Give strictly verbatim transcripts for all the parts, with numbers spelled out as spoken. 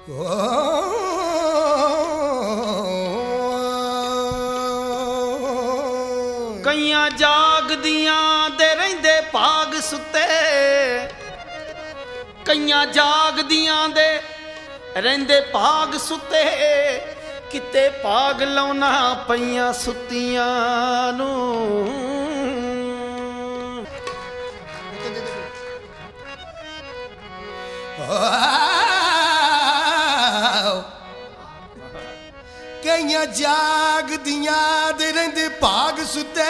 ਕਈਆਂ ਜਾਗਦੀਆਂ ਦੇ ਰਹਿੰਦੇ ਭਾਗ ਸੁੱਤੇ, ਕਈਆਂ ਜਾਗਦੀਆਂ ਦੇ ਰਹਿੰਦੇ ਭਾਗ ਸੁੱਤੇ, ਕਿਤੇ ਭਾਗ ਲਾਉਣਾ ਪਈਆਂ ਸੁੱਤੀਆਂ ਨੂੰ। ਕਈਆਂ ਜਾਗਦੀਆਂ ਦੇ ਰਹਿੰਦੇ ਭਾਗ ਸੁੱਤੇ,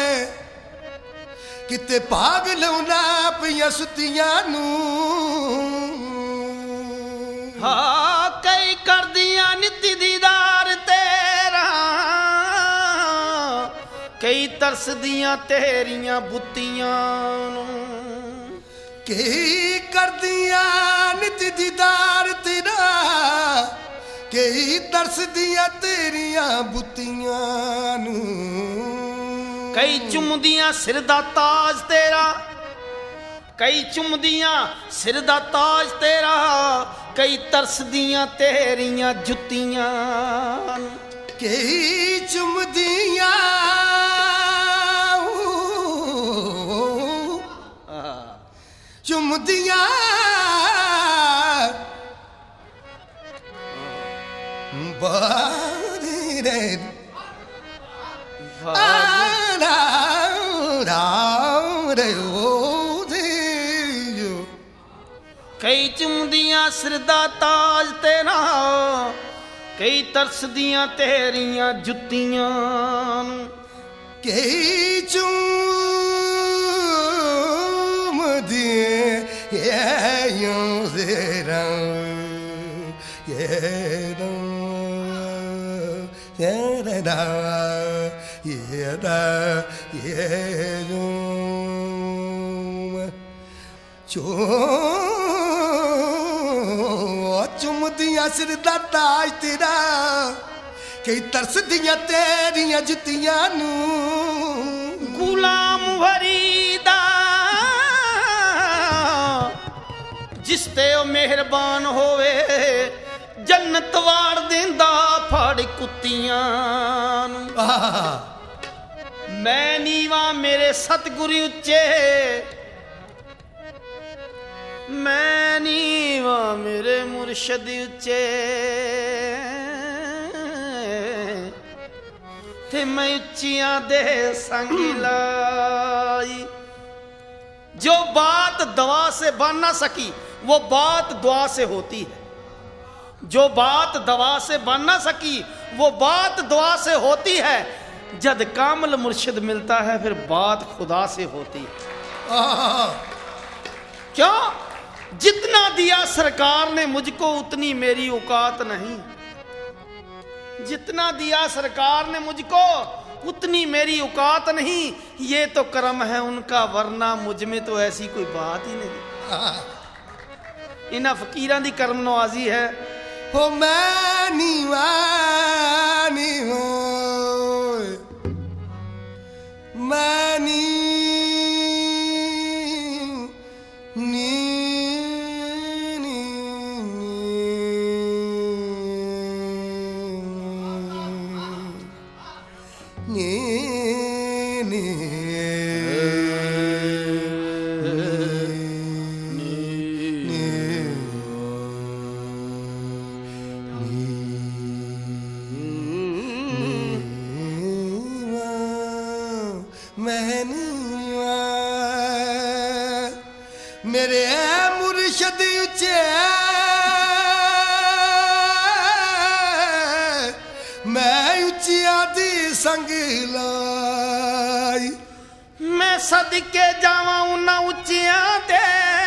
ਕਿਤੇ ਭਾਗ ਲਾਉਣਾ ਪਈਆਂ ਸੁੱਤੀਆਂ ਨੂੰ। ਹਾਂ ਕਈ ਕਰਦੀਆਂ ਨਿੱਤੀ ਦੀਦਾਰ ਤੇਰਾ, ਕਈ ਤਰਸਦੀਆਂ ਤੇਰੀਆਂ ਬੁੱਤੀਆਂ ਨੂੰ। ਕਈ ਕਰਦੀਆਂ ਨਿੱਤੀ ਦੀਦਾਰ ਤੇਰਾ, ਕਈ ਤਰਸਦੀਆਂ ਤੇਰੀਆਂ ਬੁੱਤੀਆਂ ਨੂੰ। ਕਈ ਚੁੰਮਦੀਆਂ ਸਿਰ ਦਾ ਤਾਜ ਤੇਰਾ, ਕਈ ਚੁੰਮਦੀਆਂ ਸਿਰ ਦਾ ਤਾਜ ਤੇਰਾ, ਕਈ ਤਰਸਦੀਆਂ ਤੇਰੀਆਂ ਜੁੱਤੀਆਂ। ਕਈ ਚੁੰਮਦੀਆਂ ਚੁੰਮਦੀਆਂ ਬਾਰੀ ਰੇ ਕਈ ਚੁੰਮਦੀਆਂ ਸਿਰ ਦਾ ਤਾਜ ਤੇਰਾ, ਕਈ ਤਰਸਦੀਆਂ ਤੇਰੀਆਂ ਜੁੱਤੀਆਂ ਨੂੰ। ਕਈ ਚੁੰਮਦੀਆਂ ਯੂੰ ਜ਼ਰਾ ਯੇਰਾ ਯੇਰਾ ਯੇਰਾ ਯੇਰੂ ਚੋ ਚੁੰਮਦੀਆਂ ਸਿਰ ਦਾ ਤਾਜ ਤੇਰਾ, ਕਈ ਤਰਸਦੀਆਂ ਤੇਰੀਆਂ ਜੁੱਤੀਆਂ ਨੂੰ। ਗੁਲਾਮ ਫਰੀਦਾ ਜਿਸ ਤੇ ਉਹ ਮਿਹਰਬਾਨ ਹੋਵੇ, ਜੰਨਤ ਵਾੜ ਦਿੰਦਾ ਫੜ ਕੁੱਤੀਆਂ ਨੂੰ। ਮੈਂ ਨੀਵਾਂ ਮੇਰੇ ਸਤਿਗੁਰੂ ਉੱਚੇ, ਮੈਂ ਨੀਵਾਂ ਮੇਰੇ ਮੁਰਸ਼ਦ ਉੱਚੇ, ਤੇ ਮੈਂ ਉੱਚੀਆਂ ਦੇ संग लाई। जो बात दवा से बन ना सकी वो बात दुआ से होती है, जो बात दवा से बन ना सकी वो बात दुआ से होती है, जब कामल मुर्शिद मिलता है फिर बात खुदा से होती है। क्यों? जितना दिया सरकार ने मुझको उतनी मेरी औकात नहीं, जितना दिया सरकार ने मुझको उतनी मेरी औकात नहीं। ये तो करम है उनका, वरना मुझ में तो ऐसी कोई बात ही नहीं। इन्हां फकीरां दी करम नवाजी है। हो मैं नीवा नीवा मैं नी नी मेरे मुर्शद उच्चे मैं उच्चिया दी संग लाई। मैं सदके जावां उन्हां उच्चिया दे,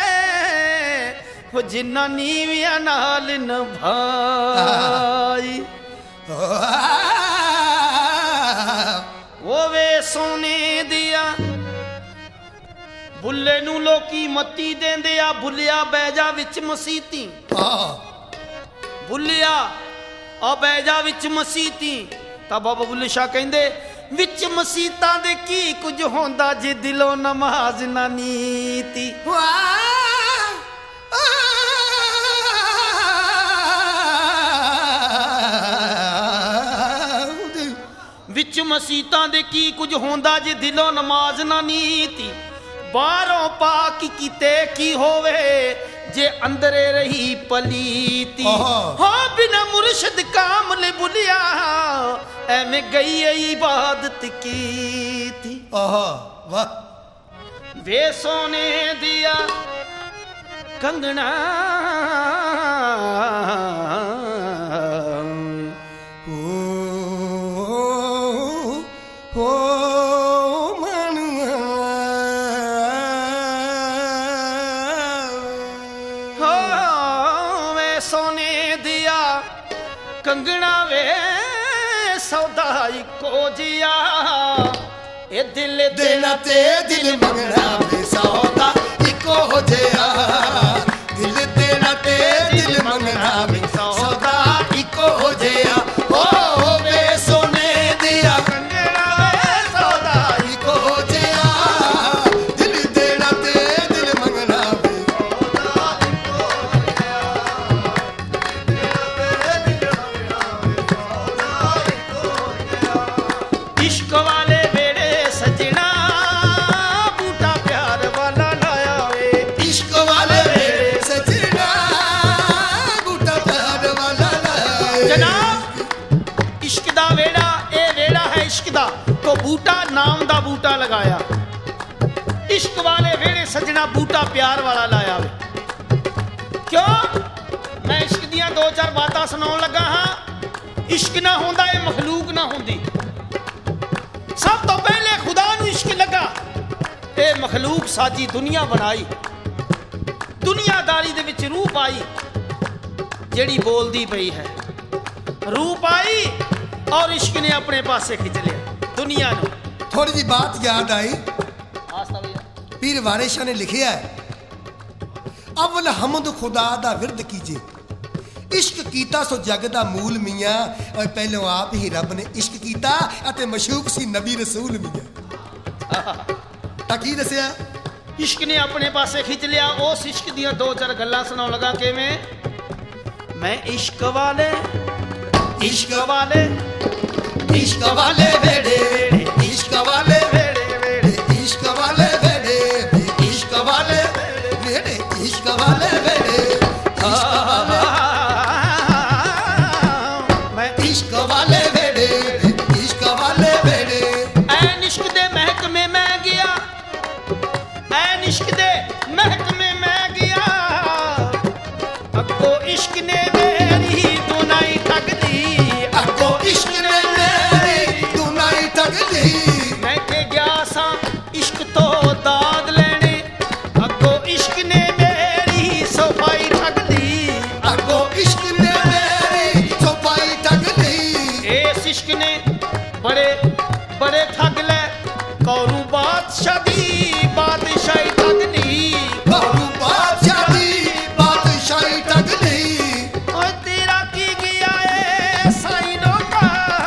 वो जिन्ना नीवियां नाल निभाई। वो वे सोने दिया बुल्ले नू लोकी मत्ती देंदे आ, बुलिया बैजा विच मसीती, बुलिया आ बैजा विच मसीती। तां बाबा बुल्ले शाह कहंदे विच मसीतां दे की कुछ होंदा जे दिलों नमाज ना नीती। ਮਸੀਤਾਂ ਦੇ ਕੀ ਕੁਝ ਹੁੰਦਾ ਜੇ ਦਿਲੋਂ ਨਮਾਜ਼ ਨਾ ਨੀਤੀ। ਬਾਹਰੋਂ ਪਾਕ ਕੀਤੇ ਕੀ ਹੋਵੇ ਜੇ ਅੰਦਰੇ ਰਹੀ ਪਲੀਤੀ। ਹੋ ਬਿਨਾ ਮੁਰਸ਼ਿਦ ਕਾਮਲ ਬੁਲਿਆ ਐਵੇਂ ਗਈ ਇਬਾਦਤ ਕੀਤੀ। ਆਹਾ ਵਾਹ। ਵੇ ਸੋਨੇ ਦਿਆ ਕੰਗਣਾ ਕੰਗਣਾ ਵੇ ਸੌਦਾ ਇੱਕੋ ਜਿਹਾ ਇਹ ਦਿਲ ਦੇਣਾ ਤੇ ਦਿਲ ਮੰਗਣਾ ਵੇ ਸੌਦਾ ਇੱਕੋ ਜਿਹਾ। ਦਿਲ ਦੇਣਾ ਤੇ ਦਿਲ ਮੰਗਣਾ ਵੇ ਸੌਦਾ ਇੱਕੋ ਜਿਹਾ। ਓ ਵੇ ਸੋਨੇ ਦਿਆ ਕੰਗਣਾ ਵੇ ਸੌਦਾ ਇੱਕੋ ਜਿਹਾ। ਦਿਲ ਦੇਣਾ ਤੇ ਦਿਲ ਮੰਗਣਾ ਵੇ ਸੌਦਾ ਇੱਕੋ ਜਿਹਾ। इश्क वाले वेड़े सजना बूटा प्यार वाला लाया वे। इश्क वाले वेड़े सजना बूटा प्यार वाला लाया। जनाब इश्क दा वेड़ा ए वेड़ा है इश्क दा तो बूटा नाम दा बूटा लगाया। इश्क वाले वेड़े सजना बूटा प्यार वाला लाया वे। क्यों मैं इश्क दियां दो चार बातां सुनाउण लगा हां। इश्क ना होंदा ए मखलूक ना होंदी। सब तो पहले खुदा नू इश्क लगा ते मखलूक साजी दुनिया बनाई। दुनियादारी दे विच रूह पाई जेड़ी बोलदी पई है। रूह पाई और इश्क ने अपने पासे खिंच लिया दुनिया नू। थोड़ी जी बात याद आई। पीर वारिस शाह ने लिखिया है अव्वल हमद खुदा दा विरद कीजे। इश्क कीता सो जग दा मूल मियाँ। और पहलों आप ही रब ने इश्क कीता अते मशूक सी नबी रसूल मियाँ। तां की दसिया इश्क ने अपने पासे खिंच लिया। उस इश्क दियां दो चार गल्लां सुनाउण लगा किवें। मैं इश्क वाले इश्क वाले इश्क वाले वेड़े इश्क वाले वेड़े वेड़े इश्क वाले वेड़े इश्क वाले वेड़े इश्क वाले वेड़े इश्क वाले वेड़े इश्क वाले वेड़े। ऐन इश्क दे महकमे मैं गया ऐन इश्क दे महकमे मैं गया। अगो इश्क ने मेरी दुनाई ठग दी। अगो इश्क ने मेरी दुनाई ठग दी। मैं के गया सा इश्क तो दाद लेने। अगो इश्क ने मेरी सफाई ठग दी। अगो इश्क ने मेरी सफाई ठग दी। इस इश्क ने बड़े बड़े ठग ले कौरू बादशाह दी बादशाही ठग ली। कौरू बादशाह दी बादशाही ठग ली। ओए तेरा की गया है साईं लोका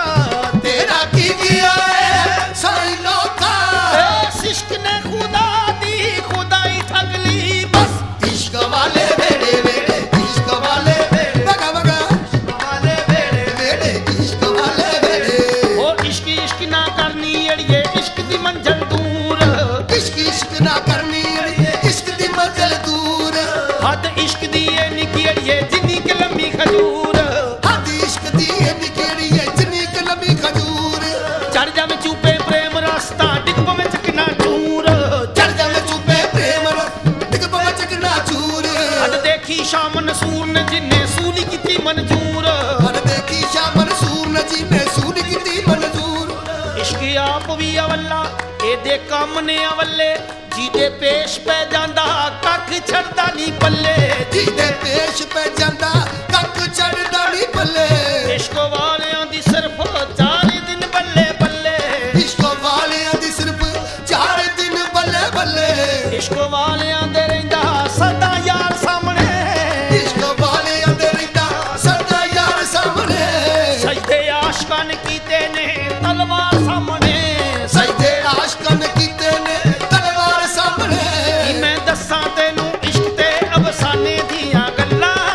तेरा की गया है साईं लोका। इस इश्क ने खुदा दी खुदाई ठग ली। बस इश्क वाले वेड़े वेड़े इश्क वाले वेड़े बगा बगा इश्क वाले वेड़े वेड़े इश्क वाले वेड़े। ओ इश्क इश्क ना करनी अड़िए इश्क दी मंजिल दूर। इश्क इश्क ना करनी अड़िए इश्क दी मंजिल दूर। हद इश्क दी ए निकी अड़िए जिन्नी के लम्मी खजूर। हद इश्क दी ए निकी अड़िए जिन्नी के लम्मी खजूर। चढ़ जावे चूपे प्रेम रास्ता डिग पवे चकना चूर। चढ़ जावे चूपे प्रेम डिग पवे चकना चूर। हद देखी शाम नसूर ने जिन्ने सूली कीती मंजूर। हद देखी शाम नसूर ने जिन्ने सूली कीती मंजूर। इश्क आप भी अवल्ला एदे काम ने अवल्ले जीदे पेश पै जांदा कख छड़दा नी पल्ले। जीदे पेश पै जांदा कख छड़दा नी पल्ले। इश्क वालियां दी सिर्फ चार दिन बल्ले बल्ले। इश्क वालियां दी सिर्फ चार दिन बल्ले बल्ले। इश्क वालियां दे रहिंदा सदा यार सामने। इश्क वालियां दे रहिंदा सदा यार सामने। सजदे आशिकां ने कीते ने तलवार सामने। सजदे आशिकां ने कीते ने तलवार सामने। मैं दस्सां तैनू इश्क ते अफसाने दियां गल्लां।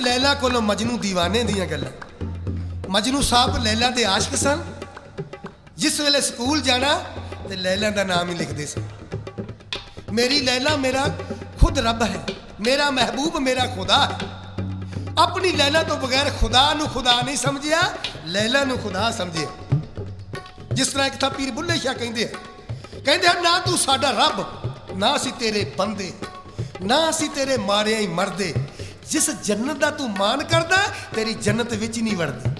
लैला कोलों मजनू दीवाने दियां गल्लां। मजनू साहब लैला दे आशिक सन। जिस वेले स्कूल जाना ते लैला दा नाम ही लिखदे सन। मेरी लैला मेरा खुद रब है, मेरा महबूब मेरा खुदा है। अपनी लैला तो बगैर खुदा नू खुदा नहीं समझिया, लैला नू खुदा समझिया। जिस तरह एक था पीर बुल्ले शाह कहंदे कहंदे ना तू साडा रब, ना सी तेरे बंदे, ना सी तेरे मारे ही मरदे। जिस जन्नत दा तू मान करदा तेरी जन्नत विच नहीं वड़दी।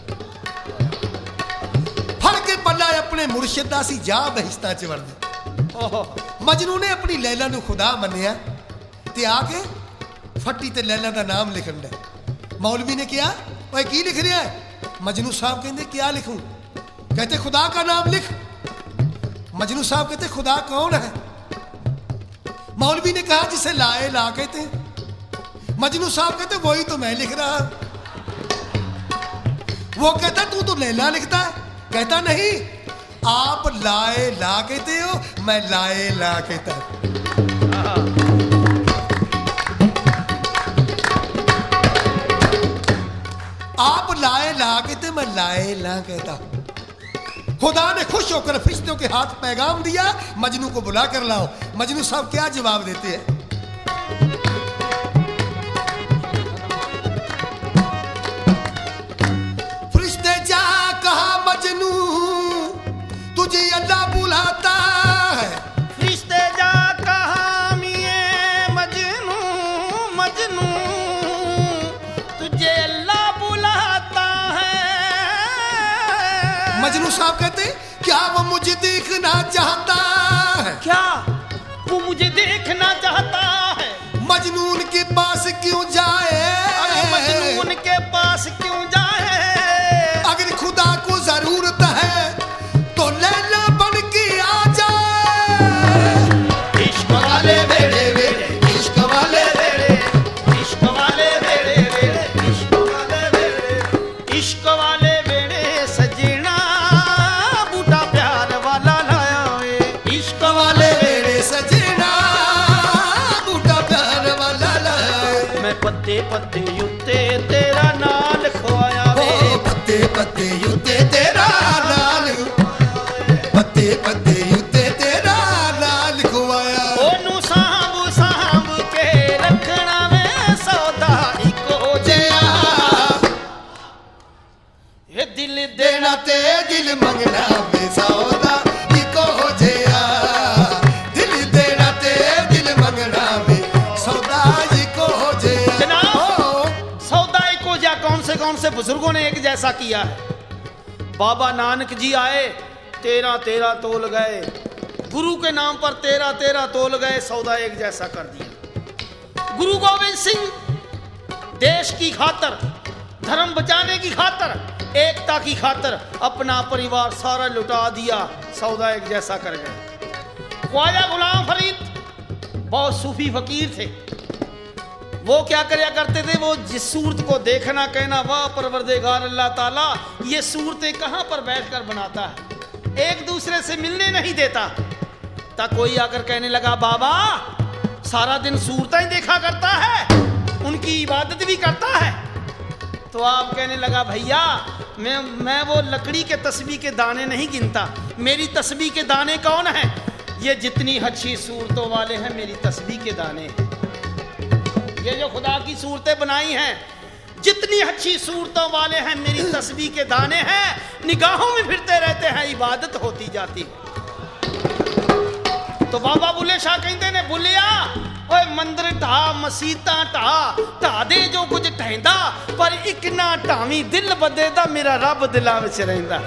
फड़ के पल्ला अपने मुर्शिद दा सी जा बहिश्तां च वड़दे। मजनू ने अपनी लैला नू खुदा मन्निया ते आके फट्टी ते लैला दा नाम लिखन दे। मौलवी ने कहा ओए की लिख रहा है? मजनू साहब कहते क्या लिखूं? कहते खुदा का नाम लिख। मजनू साहब कहते खुदा कौन है? मौलवी ने कहा जिसे लाए ला कहते। मजनू साहब कहते वही तो मैं लिख रहा। वो कहता तू तो लैला लिखता है। कहता नहीं, आप लाए ला कहते हो, मैं लाए ला कहता। आप लाए ला कहते, मैं लाए ला कहता। खुदा ने खुश होकर फरिश्तों के हाथ पैगाम दिया, मजनू को बुला कर लाओ। मजनू साहब क्या जवाब देते हैं? फरिश्ते जा कहा मजनू तुझे अल्लाह बुलाता है। फरिश्ते जा कहा मिये मजनू मजनू तुझे अल्लाह बुलाता है। मजनू साहब कहते क्या वो मुझे देखना चाहता है? क्या वो मुझे देखना चाहता है? मजनून के पास क्यों जाए? अरे मजनून के पास क्यों जाए? अगर खुदा को जरूरत है तो लैला बन के आ जाए। इश्क वाले वेड़े वेड़े, इश्क वाले वेड़े, इश्क वाले वेड़े वेड़े, इश्क वाले वेड़े, इश्क वाले वेड़े सजना बूटा प्यार वाला लाया वे। इश्क वाले वेड़े सजना बूटा प्यार वाला लाया। मैं पत्ते पत्ते युत्ते तेरा नाम लिखवाया वे। ओ पत्ते पत्ते युते तेरा नाम, पत्ते पत्ते युते तेरा नाम लिखवाया। ओनू सांभ सांभ के रखना वे सौदा इको जिया। ये दिल देना ते दिल मंगना में सौदा इको जिया। दिल देना ते दिल मंगना में सौदा इको जिया। जनाब, सौदा इको जिया कौन से कौन से बुजुर्गों ने एक जैसा किया है? बाबा नानक जी आए, तेरह तेरह तोल गए। गुरु के नाम पर तेरह तेरह तोल गए, सौदा एक जैसा कर दिया। गुरु गोविंद सिंह देश की खातर, धर्म बचाने की खातर, एकता की खातर अपना परिवार सारा लुटा दिया, सौदा एक जैसा कर गए। ख्वाजा गुलाम फरीद बहुत सूफी फकीर थे। वो क्या करया करते थे? वो जिस सूरत को देखना कहना वाह परवरदिगार अल्लाह ताला ये सूरतें कहाँ पर बैठकर बनाता है, एक दूसरे से मिलने नहीं देता। तक कोई आकर कहने लगा बाबा सारा दिन सूरतें ही देखा करता है, उनकी इबादत भी करता है। तो आप कहने लगा भैया मैं मैं वो लकड़ी के तस्बीह के दाने नहीं गिनता, मेरी तस्बीह के दाने कौन है? ये जितनी अच्छी सूरतों वाले हैं मेरी तस्बीह के दाने हैं। ये जो खुदा की सूरतें बनाई हैं जितनी अच्छी सूरतों वाले हैं मेरी तस्बीह के दाने हैं, निगाहों में फिरते रहते हैं, इबादत होती जाती है। तो बाबा बुल्ले शाह कहते ने बुलिया ओए मंदिर ढा मसीता ढा ढा दे जो कुछ ढैंदा, पर एक ना ढावी दिल बदेदा मेरा रब दिलां विच रहिंदा।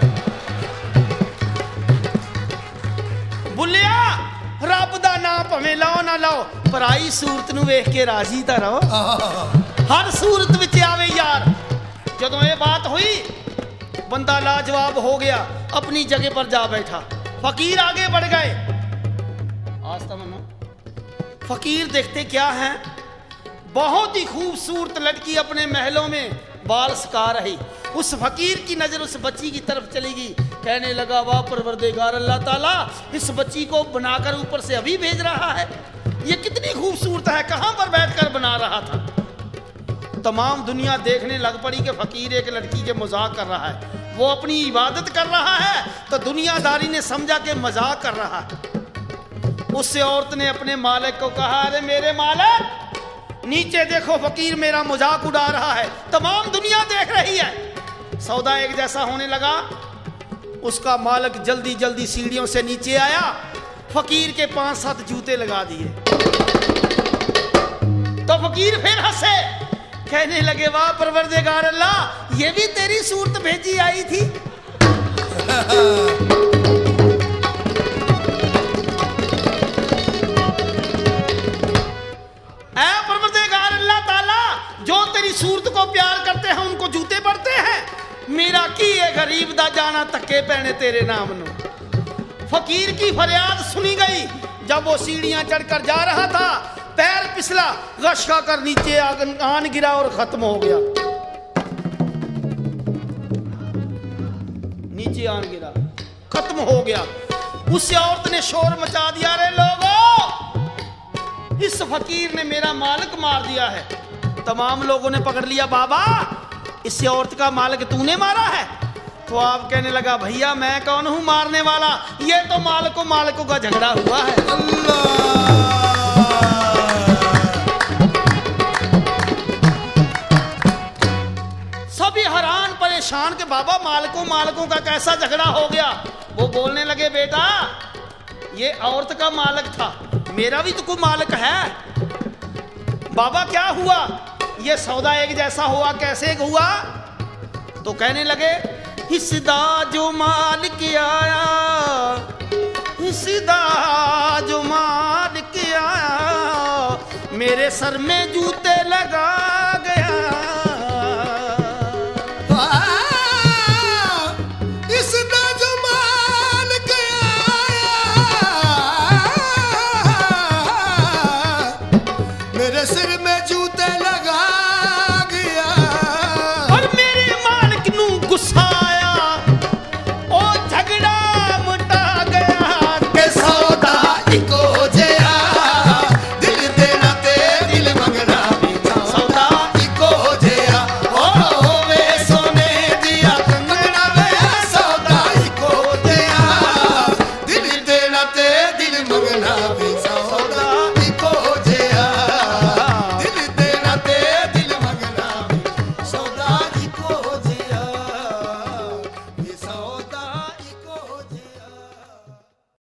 बुलिया रब दा नाम भवें लाओ ना लाओ, पराई सूरत नूं वेख के राजी तां रहो। हर सूरत विच आवे यार। जदों ये बात हुई बंदा लाजवाब हो गया, अपनी जगह पर जा बैठा। फकीर आगे बढ़ गए। आस्था मनो। फकीर देखते क्या है, बहुत ही खूबसूरत लड़की अपने महलों में बाल सुखा रही। उस फकीर की नजर उस बच्ची की तरफ चलेगी, कहने लगा वाह परवरदिगार अल्लाह ताला इस बच्ची को बनाकर ऊपर से अभी भेज रहा है, ये कितनी खूबसूरत है, कहां पर बैठकर बना रहा था। तमाम दुनिया देखने लग पड़ी कि फकीर एक लड़की के मजाक कर रहा है, वो अपनी इबादत कर रहा है, तो दुनियादारी ने समझा कि मजाक कर रहा है। उससे औरत ने अपने मालिक को कहा, अरे मेरे मालिक नीचे देखो, फकीर मेरा मजाक उड़ा रहा है, तमाम दुनिया देख रही है। सौदा एक जैसा होने लगा। उसका मालिक जल्दी जल्दी सीढ़ियों से नीचे आया, फकीर के पांच सात जूते लगा दिए। तो फकीर फिर हंसे, कहने लगे, वाह परवरदिगार अल्लाह, ये भी तेरी सूरत भेजी आई थी। ऐ परवरदिगार अल्लाह ताला, जो तेरी सूरत को प्यार करते हैं उनको जूते पड़ते हैं, मेरा की ये गरीब दा जाना तक्के पैने तेरे नाम नु। फकीर की फरियाद सुनी गई। जब वो सीढ़ियां चढ़कर जा रहा था, पैर फिसला, गश खाकर नीचे आन गिरा और खत्म हो गया। नीचे आन गिरा, खत्म हो गया। उस औरत ने शोर मचा दिया, रे लोगों, इस फकीर ने मेरा मालिक मार दिया है। तमाम लोगों ने पकड़ लिया, बाबा इस औरत का मालिक तूने मारा है? तो आप कहने लगा, भैया मैं कौन हूं मारने वाला, ये तो मालिकों मालिकों का झगड़ा हुआ है। अल्लाह। सभी हैरान परेशान के बाबा मालिकों मालिकों का कैसा झगड़ा हो गया। वो बोलने लगे, बेटा ये औरत का मालिक था, मेरा भी तो कोई मालिक है। बाबा क्या हुआ? ये सौदा एक जैसा हुआ, कैसे हुआ? तो कहने लगे, हिस्सा जो मालिक आया, हिस्सा जो मालिक आया, मेरे सर में जूते लगा गया। हिस्सा जो मालिक आया, मेरे सिर में जूते लगा